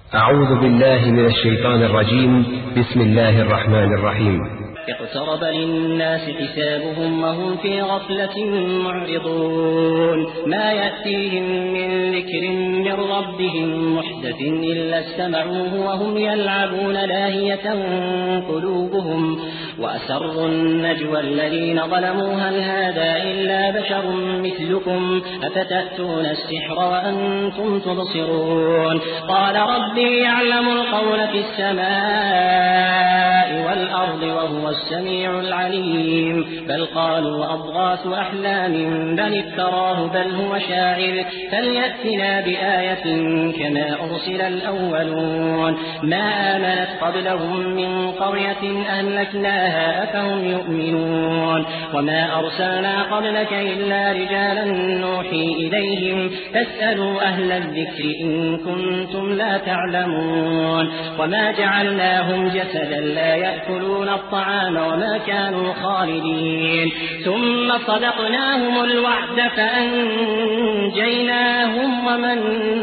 أعوذ بالله من الشيطان الرجيم. بسم الله الرحمن الرحيم. اقترب للناس حسابهم وهم في غفلة معرضون ما يأتيهم من ذكر من ربهم محدث إلا استمعوه وهم يلعبون لاهية قلوبهم وأسروا النجوى الذين ظلموا هل هذا إلا بشر مثلكم أفتأتون السحر وأنتم تبصرون قال ربي يعلم القول في السماء والأرض وهو السميع العليم بل قالوا أضغاث أحلام بل افتراه بل هو شاعر فليأتنا بآية كما أرسل الأولون ما آمنت قبلهم من قرية أهلكناها أفهم يؤمنون وما أرسلنا قبلك إلا رجالا نوحي إليهم فاسألوا أهل الذكر إن كنتم لا تعلمون وما جعلناهم جسدا لا يأكلون الطعام وما كانوا خالدين ثم صدقناهم الوعد فأنجيناهم ومن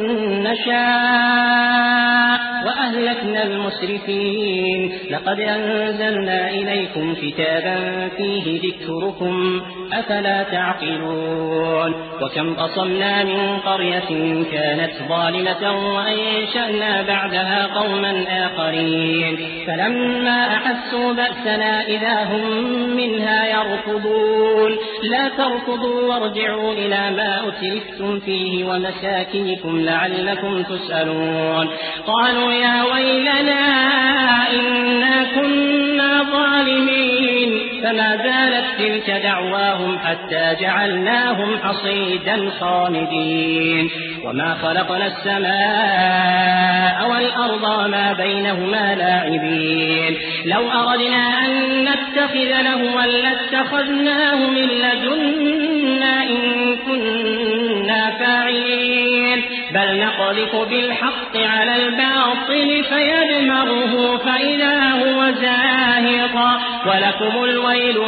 نشاء وأهلكنا المسرفين لقد أنزلنا إليكم كتابا فيه ذكركم أفلا تعقلون وكم قصمنا من قرية كانت ظالمة وأنشأنا بعدها قوما آخرين فلما أحسوا بأسنا إذا هم منها يركضون لا تركضوا وارجعوا إلى ما أترفتم فيه ومساكنكم لعلكم تسألون قالوا يا ويلنا إنا كنا ظالمين فما زالت تلك دعواهم حتى جعلناهم حصيدا خامدين وما خلقنا السماء والأرض وما بينهما لاعبين لو أردنا أن نتخذ لهوا لاتخذناه من لدنا إن كنا فاعلين بل نقذف بالحق على الباطل فيدمغه فإذا هو زاهق ولكم الويل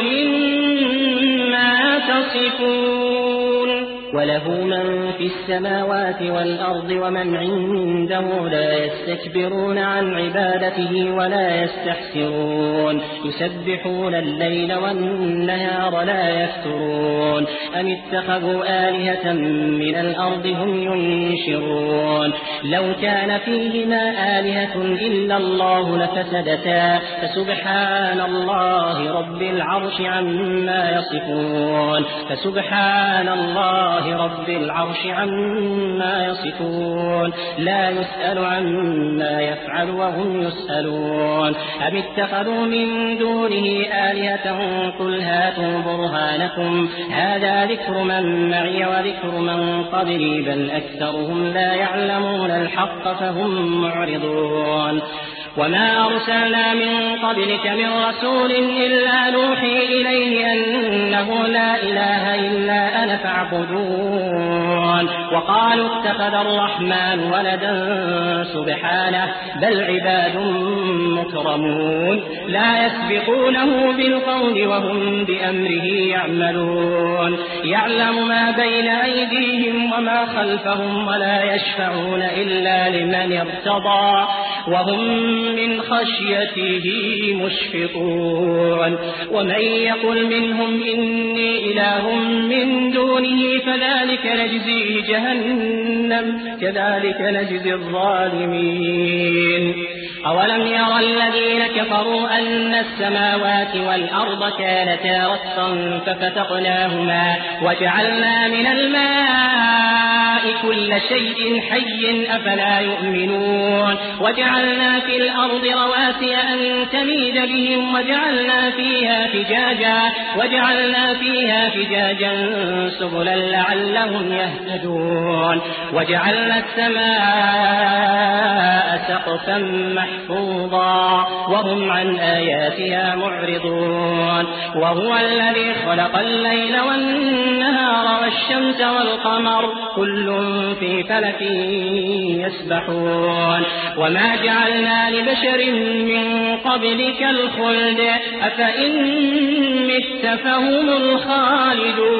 مما تصفون وله من في السماوات والأرض ومن عنده لا يستكبرون عن عبادته ولا يستحسرون يسبحون الليل والنهار لا يفترون أم اتخذوا آلهة من الأرض هم ينشرون لو كان فيهما آلهة إلا الله لفسدتا فسبحان الله رب العرش عما يصفون فسبحان الله رب العرش عما يصفون لا يسأل عما يفعل وهم يسألون أم اتخذوا من دونه آلهة قل هاتوا برهانكم هذا ذكر من معي وذكر من قبلي بل أكثرهم لا يعلمون الحق فهم معرضون وما أرسلنا من قبلك من رسول إلا نوحي إليه أنه لا إله إلا أنا فاعبدون وقالوا اتخذ الرحمن ولدا سبحانه بل عباد مكرمون لا يسبقونه بالقول وهم بأمره يعملون يعلم ما بين أيديهم وما خلفهم ولا يشفعون إلا لمن ارتضى وهم من خشيته مشفقون ومن يقل منهم إني إله من دونه فذلك نجزيه جهنم كذلك نجزي الظالمين أولم يرى الذين كفروا أن السماوات والأرض كانتا رتقا ففتقناهما وجعلنا من الماء كل شيء حي أفلا يؤمنون وجعلنا في الأرض رواسي أن تميد بهم وجعلنا فيها فجاجا سبلا لعلهم يهتدون وجعلنا السماء سقفا محفوظا وهم عن آياتها معرضون وهو الذي خلق الليل والنهار والشمس والقمر كل في فلك يسبحون وما جعلنا لبشر من قبلك الخلد أفإن مت فهم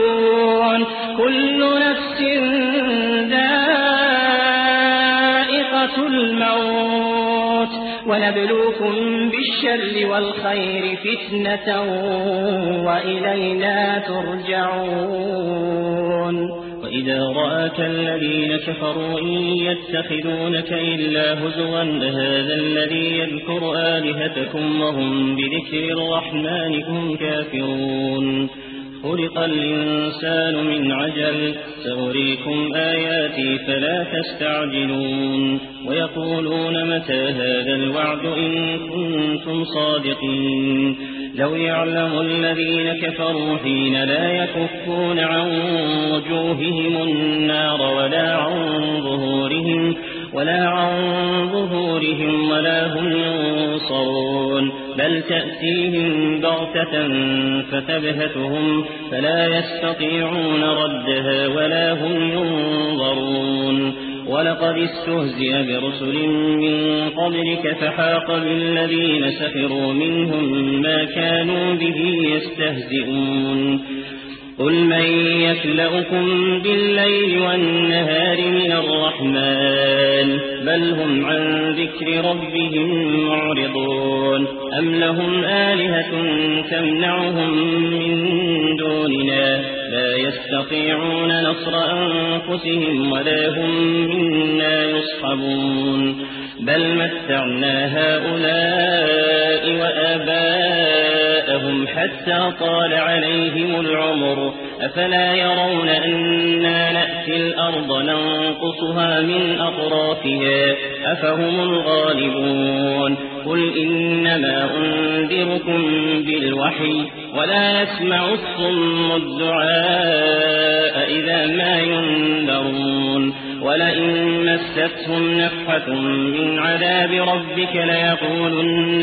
الخالدون كل نفس ذائقة سكرات الموت ونبلوكم بالشر والخير فتنة وإلينا ترجعون. وإذا رآك الذين كفروا إن يتخذونك إلا هزوا هذا الذي يذكر آلهتكم وهم بذكر الرحمن هم كافرون. خلق الإنسان من عجل سأريكم آياتي فلا تستعجلون ويقولون متى هذا الوعد إن كنتم صادقين. لو يعلم الذين كفروا حين لا يكفون عن وجوههم النار ولا عن ظهورهم ولا هم ينصرون بل تأتيهم بغتة فتبهتهم فلا يستطيعون ردها ولا هم ينظرون. ولقد استهزئ برسل من قبلك فحاق بالذين سخروا منهم ما كانوا به يستهزئون. قل من يكلؤكم بالليل والنهار من الرحمن بل هم عن ذكر ربهم معرضون. أم لهم آلهة تمنعهم من دوننا لا يستطيعون نصر أنفسهم ولا هم منا يصحبون. بل متعنا هؤلاء وآباءهم حتى طال عليهم العمر أفلا يرون أنا نأتي الأرض ننقصها من أطرافها أفهم الغالبون. قل إنما أنذركم بالوحي ولا يسمع الصم الدعاء إذا ما ينذرون. ولئن مستهم نفحة من عذاب ربك ليقولن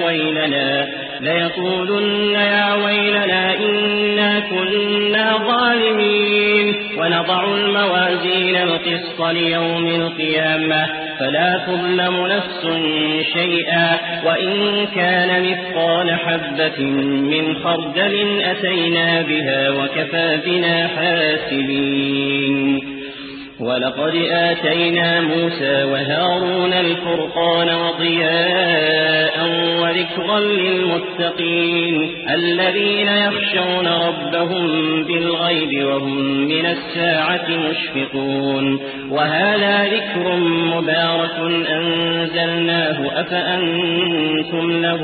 يا ويلنا إنا كنا ظالمين. ونضع الموازين القسط ليوم القيامة فلا تظلم نفس شيئا وإن كان مثقال حبة من خردل أتينا بها وكفى بنا حاسبين. ولقد آتينا موسى وهارون الفرقان وضياء وذكرا للمتقين الذين يخشون ربهم بالغيب وهم من الساعة مشفقون. وهذا ذكر مبارك أنزلناه أفأنتم له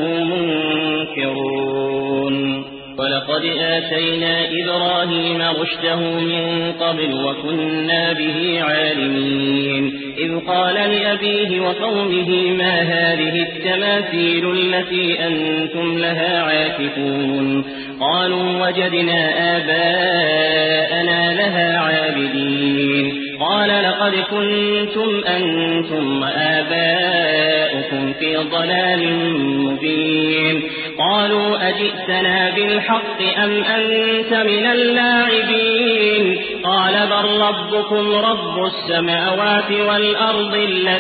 منكرون. ولقد آتينا إبراهيم رشده من قبل وكنا به عالمين. إذ قال لأبيه وقومه ما هذه التماثيل التي أنتم لها عاكفون. قالوا وجدنا آباءنا لها عابدين. قال لقد كنتم أنتم وآباؤكم في ضلال مبين. قالوا أجئتنا بالحق أم أنت من اللاعبين. قال بل ربكم رب السماوات والأرض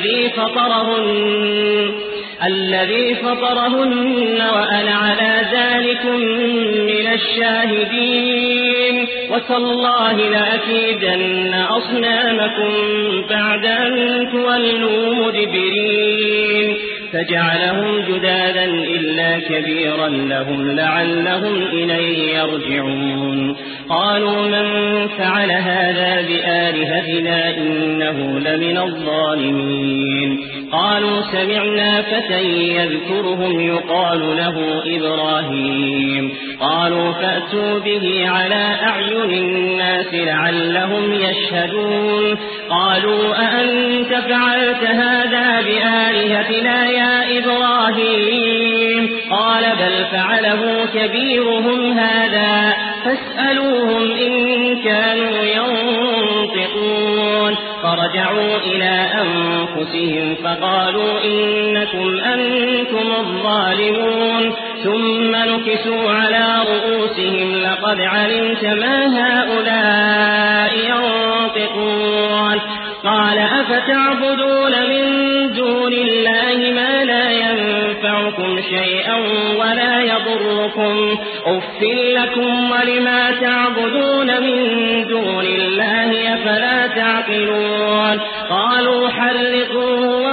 الذي فطرهن وأنا على ذلك من الشاهدين. وتالله لأكيدن أصنامكم بعد أن تولوا مدبرين. فجعلهم جدادا إلا كبيرا لهم لعلهم إليه يرجعون. قالوا من فعل هذا بآلهتنا إنه لمن الظالمين. قالوا سمعنا فتى يذكرهم يقال له إبراهيم. قالوا فأتوا به على أعين الناس لعلهم يشهدون. قالوا أأنت فعلت هذا بآلهتنا يا إبراهيم. قال بل فعله كبيرهم هذا فاسألوهم إن كانوا ينطقون. فرجعوا إلى أنفسهم فقالوا إنكم أنتم الظالمون. ثم نكسوا على رؤوسهم لقد علمت ما هؤلاء ينطقون. قال أفتعبدون من دون الله ما لا ينفعكم شيئا ولا يضركم أف لكم ولما تعبدون من دون الله أفلا تعقلون. قالوا حرقوه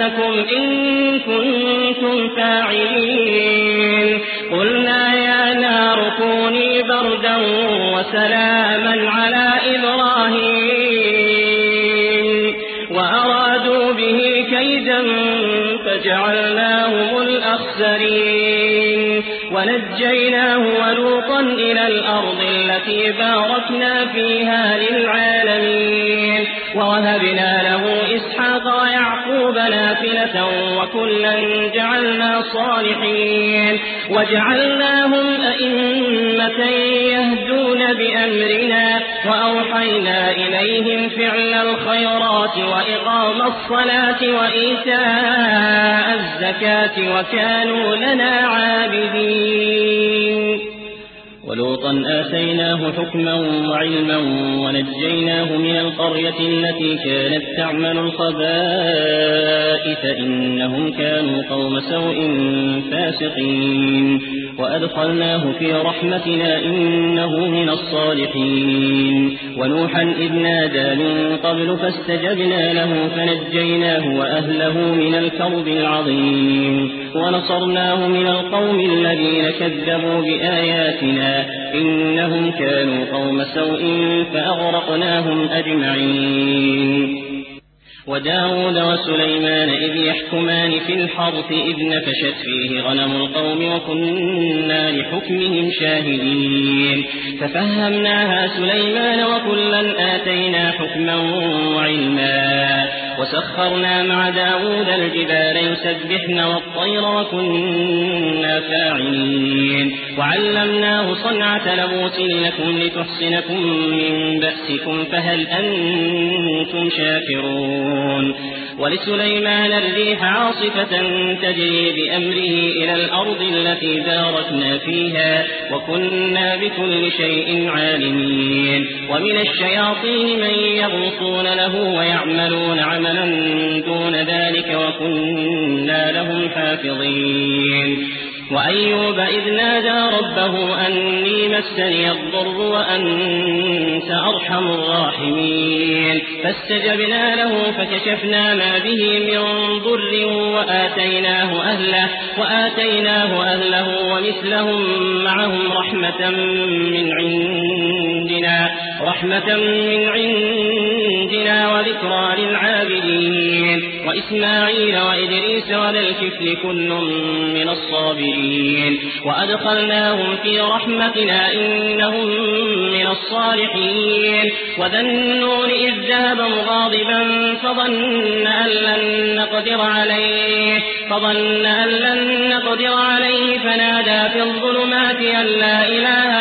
أنفسكم إن كنتم فاعلين قلنا يا نار كوني بردا وسلاما على إبراهيم وأرادوا به كيدا فجعلناهم الأخسرين ونجيناه ولوطا إلى الأرض التي باركنا فيها للعالمين ووهبنا له إسحاق ويعقوب نافلة وكلا جعلنا صالحين وجعلناهم أئمة يهدون بأمرنا وأوحينا إليهم فعل الخيرات وإقام الصلاة وإيتاء الزكاة وكانوا لنا عابدين ولوطا آتيناه حكما وعلما ونجيناه من القرية التي كانت تعمل الخبائث إنهم كانوا قوم سوء فاسقين وأدخلناه في رحمتنا إنه من الصالحين ونوحا إذ نادى من قبل فاستجبنا له فنجيناه وأهله من الكرب العظيم ونصرناه من القوم الذين كذبوا بآياتنا إنهم كانوا قوم سوء فأغرقناهم أجمعين وداود وسليمان إذ يحكمان في الحرث إذ نفشت فيه غنم القوم وكنا لحكمهم شاهدين ففهمناها سليمان وكلا آتينا حكما وعلما وسخرنا مع داود الجبال يسبحن والطير وكنا فاعلين وعلمناه صنعة لبوس لكم لتحصنكم من بأسكم فهل أنتم شاكرون ولسليمان الريح عاصفة تجري بأمره إلى الأرض التي باركنا فيها وكنا بكل شيء عالمين ومن الشياطين من يغوصون له ويعملون عملا دون ذلك وكنا لهم حافظين وأيوب إذ نادى ربه أني مسني الضر وأنت أرحم الراحمين فاستجبنا له فكشفنا ما به من ضر وآتيناه أهله ومثلهم معهم رحمة من عندنا وذكرى للعابدين وإسماعيل وإدريس وذا الكفل كل من الصابرين وأدخلناهم في رحمتنا إنهم من الصالحين وذا النون إذ ذهب مغاضبا فظن أن لن نقدر عليه فنادى في الظلمات أن لا إله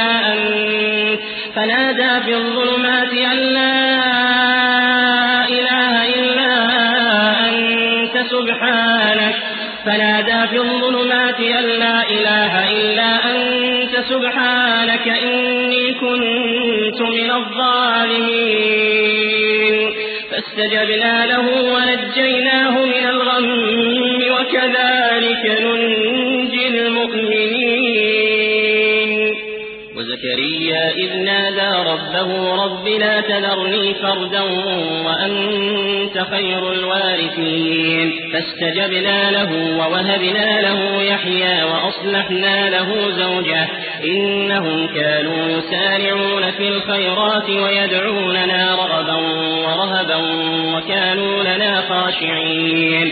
إلا أنت سبحانك إني كنت من الظالمين فاستجبنا له ونجيناه من الغم وكذلك ننجي المؤمنين وزكريا إذ نادى ربه رب لا تذرني فردا وأنت خير الوارثين فاستجبنا له ووهبنا له يحيى وأصلحنا له زوجه إنهم كانوا يسارعون في الخيرات ويدعوننا رغبا ورهبا وكانوا لنا خاشعين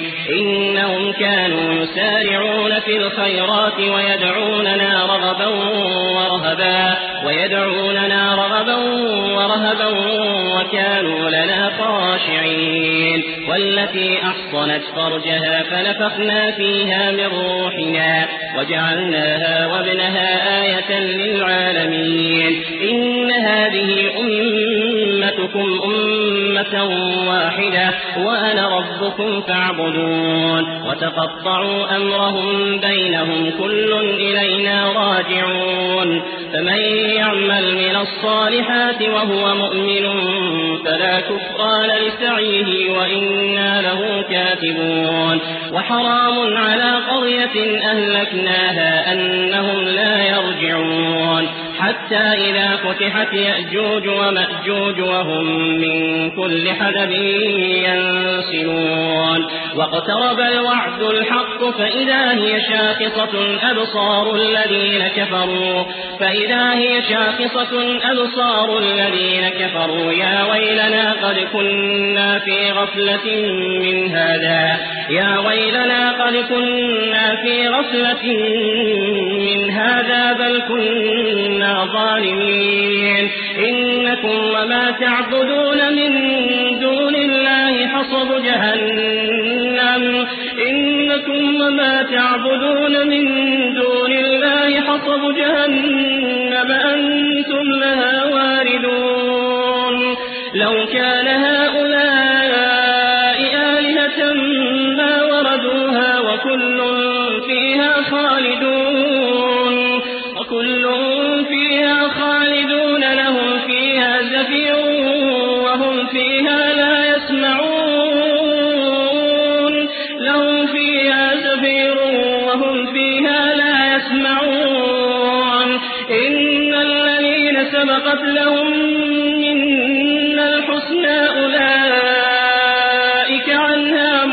وكانوا لنا خاشعين والتي أحصنت فرجها فنفخنا فيها من روحنا وجعلناها وابنها آية للعالمين إن هذه أمتكم أمة واحدة وأنا ربكم فاعبدون وتقطعوا أمرهم بينهم كل إلينا راجعون فمن يعمل من الصالحات وهو مؤمن فلا كفران لسعيه وإنا له كاتبون وحرام على قرية أهلكناها أنهم لا يرجعون حتى إذا فتحت يأجوج ومأجوج وهم من كل حدب ينسلون واقترب الوعد الحق فإذا هي شاخصة أبصار الذين كفروا يا ويلنا قد كنا في غفلة من هذا بل كنا ظالمين إنكم وما تعبدون من دون الله حصب جهنم أنتم لها واردون لو كان هؤلاء آلهة ما وردوها وكل فيها خالدون لهم فيها زفير وهم فيها لا يسمعون إن الذين سبقت لهم منا الحسنى أولئك عنها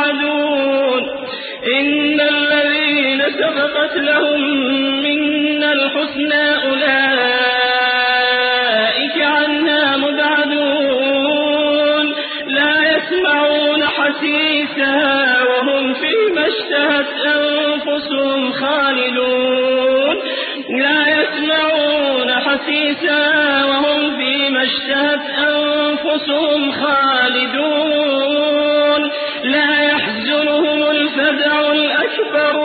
مبعدون لا يسمعون حسيسها وهم فيما اشتهت أنفسهم خالدون لا يحزنهم الفزع الأكبر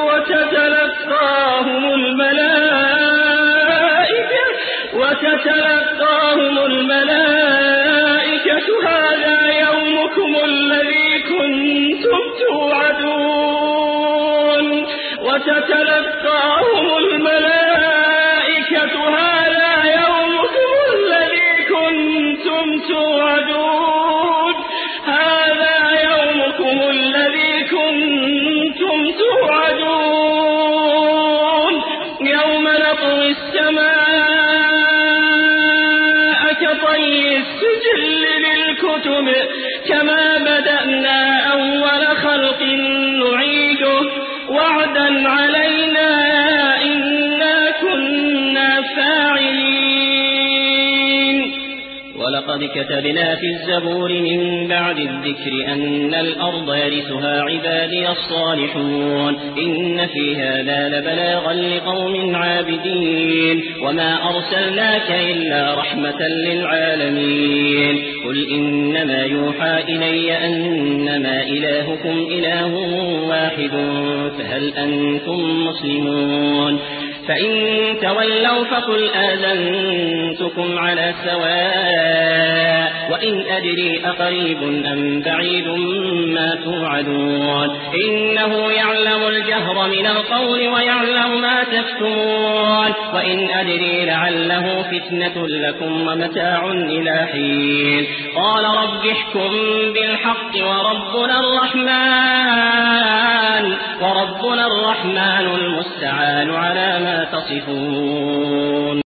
وتتلقاهم الملائكة هذا يومكم الذي كنتم توعدون يوم نطوي السماء كطي السجل للكتب كما بدأنا أول خلق نعيده وعدا علينا إنا كنا فاعلين ولقد كتبنا في الزبور من بعد الذكر أن الأرض يرثها عبادي الصالحون إن في هذا لبلاغا لقوم عابدين وما أرسلناك إلا رحمة للعالمين قل إنما يوحى إلي أنما إلهكم إله واحد فهل أنتم مسلمون فإن تولوا فقل آذنتكم على سواء وإن أدري أقريب أم بعيد ما توعدون إنه يعلم الجهر من القول ويعلم ما تكتمون وإن أدري لعله فتنة لكم ومتاع إلى حين قال رب احكم بالحق وربنا الرحمن المستعان على ما تصفون.